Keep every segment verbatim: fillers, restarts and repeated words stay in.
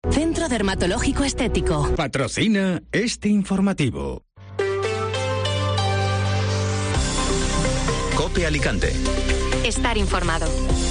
Centro Dermatológico Estético. Patrocina este informativo. COPE Alicante. Estar informado.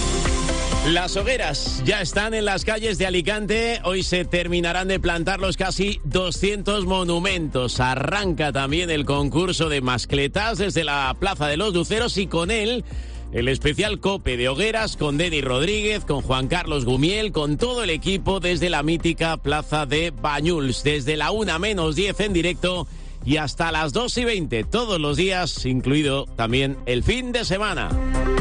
Las hogueras ya están en las calles de Alicante. Hoy se terminarán de plantar los casi doscientos monumentos. Arranca también el concurso de mascletas desde la Plaza de los Luceros y con él el especial COPE de hogueras con Denis Rodríguez, con Juan Carlos Gumiel, con todo el equipo desde la mítica Plaza de Bañuls. Desde la una menos diez en directo y hasta las dos y veinte todos los días, incluido también el fin de semana.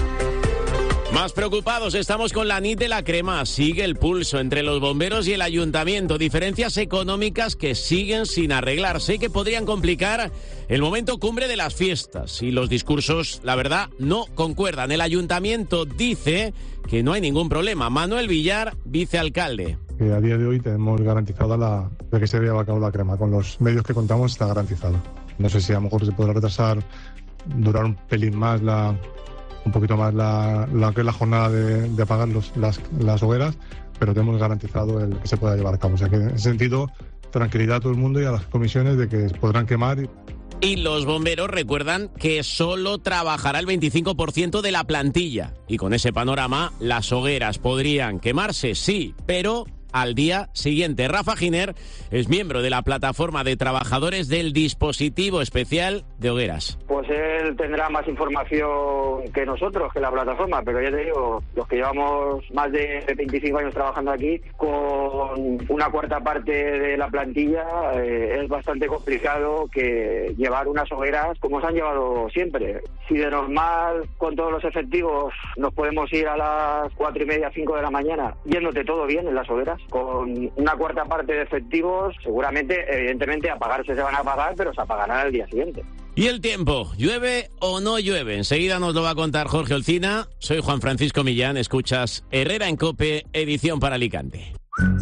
Más preocupados estamos con la Nit de la Crema. Sigue el pulso entre los bomberos y el ayuntamiento. Diferencias económicas que siguen sin arreglarse y que podrían complicar el momento cumbre de las fiestas. Y los discursos, la verdad, no concuerdan. El ayuntamiento dice que no hay ningún problema. Manuel Villar, vicealcalde. Que a día de hoy tenemos garantizada la de que se lleva a cabo la crema. Con los medios que contamos está garantizado. No sé si a lo mejor se podrá retrasar, durar un pelín más la... un poquito más la, la que es la jornada de, de apagar los, las, las hogueras, pero tenemos garantizado el que se pueda llevar a cabo. O sea que en ese sentido, tranquilidad a todo el mundo y a las comisiones de que podrán quemar. Y... y los bomberos recuerdan que solo trabajará el veinticinco por ciento de la plantilla. Y con ese panorama, las hogueras podrían quemarse, sí, pero al día siguiente. Rafa Giner es miembro de la plataforma de trabajadores del dispositivo especial de hogueras. Pues él tendrá más información que nosotros, que la plataforma, pero ya te digo, los que llevamos más de veinticinco años trabajando aquí, con una cuarta parte de la plantilla, eh, es bastante complicado que llevar unas hogueras como se han llevado siempre. Si de normal, con todos los efectivos, nos podemos ir a las cuatro y media, cinco de la mañana, yéndote todo bien en las hogueras, con una cuarta parte de efectivos, seguramente, evidentemente, apagarse se van a apagar, pero se apagarán al día siguiente. Y el tiempo, ¿llueve o no llueve? Enseguida nos lo va a contar Jorge Olcina. Soy Juan Francisco Millán, escuchas Herrera en COPE, edición para Alicante.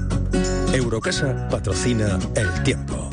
Eurocasa patrocina el tiempo.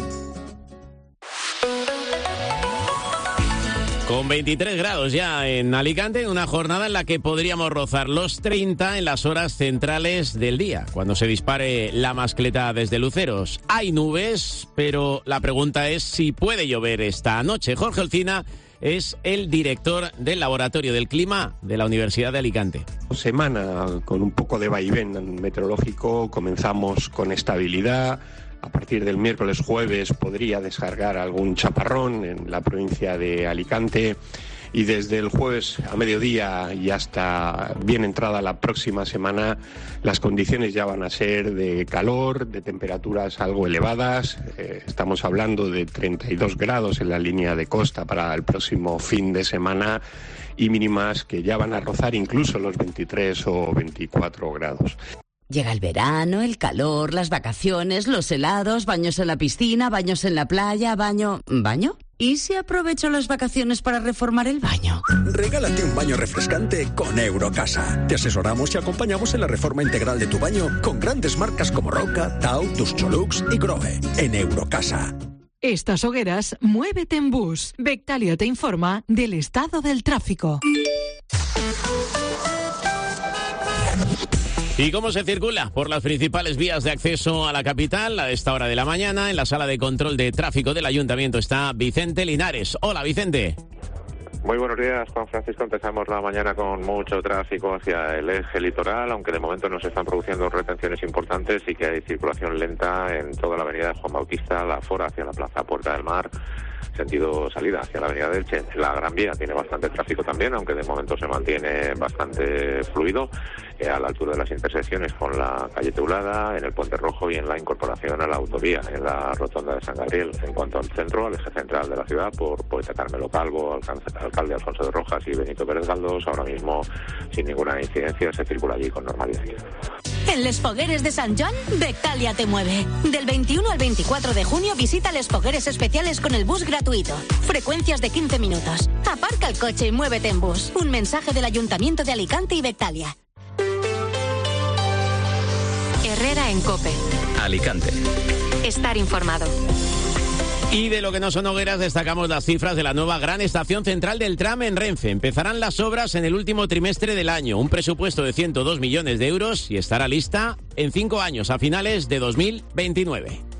Con veintitrés grados ya en Alicante, una jornada en la que podríamos rozar los treinta en las horas centrales del día, cuando se dispare la mascleta desde Luceros. Hay nubes, pero la pregunta es si puede llover esta noche. Jorge Olcina es el director del Laboratorio del Clima de la Universidad de Alicante. Semana con un poco de vaivén meteorológico, comenzamos con estabilidad. A partir del miércoles jueves podría descargar algún chaparrón en la provincia de Alicante y desde el jueves a mediodía y hasta bien entrada la próxima semana las condiciones ya van a ser de calor, de temperaturas algo elevadas. Eh, estamos hablando de treinta y dos grados en la línea de costa para el próximo fin de semana y mínimas que ya van a rozar incluso los veintitrés o veinticuatro grados. Llega el verano, el calor, las vacaciones, los helados, baños en la piscina, baños en la playa, baño... ¿Baño? ¿Y si aprovecho las vacaciones para reformar el baño? Regálate un baño refrescante con Eurocasa. Te asesoramos y acompañamos en la reforma integral de tu baño con grandes marcas como Roca, Tau, Tuscholux y Grohe. En Eurocasa. Estas hogueras, muévete en bus. Bectalia te informa del estado del tráfico. ¿Y cómo se circula por las principales vías de acceso a la capital a esta hora de la mañana? En la sala de control de tráfico del Ayuntamiento está Vicente Linares. Hola, Vicente. Muy buenos días, Juan Francisco. Empezamos la mañana con mucho tráfico hacia el eje litoral, aunque de momento no se están produciendo retenciones importantes y que hay circulación lenta en toda la avenida de Juan Bautista, la Fora hacia la Plaza Puerta del Mar, sentido salida hacia la avenida del Che. La Gran Vía tiene bastante tráfico también, aunque de momento se mantiene bastante fluido eh, a la altura de las intersecciones con la calle Teulada, en el Puente Rojo y en la incorporación a la autovía, en la rotonda de San Gabriel. En cuanto al centro, al eje central de la ciudad, por Poeta Carmelo Calvo, alcance, alcalde Alfonso de Rojas y Benito Pérez Galdós, ahora mismo sin ninguna incidencia se circula allí con normalidad. En Les Fogueres de Sant Joan, Bectalia te mueve. Del veintiuno al veinticuatro de junio visita Les Fogueres especiales con el bus gratuito. Frecuencias de quince minutos. Aparca el coche y muévete en bus. Un mensaje del Ayuntamiento de Alicante y Bectalia. Herrera en COPE. Alicante. Estar informado. Y de lo que no son hogueras destacamos las cifras de la nueva gran estación central del tram en Renfe. Empezarán las obras en el último trimestre del año, un presupuesto de ciento dos millones de euros y estará lista en cinco años, a finales de dos mil veintinueve.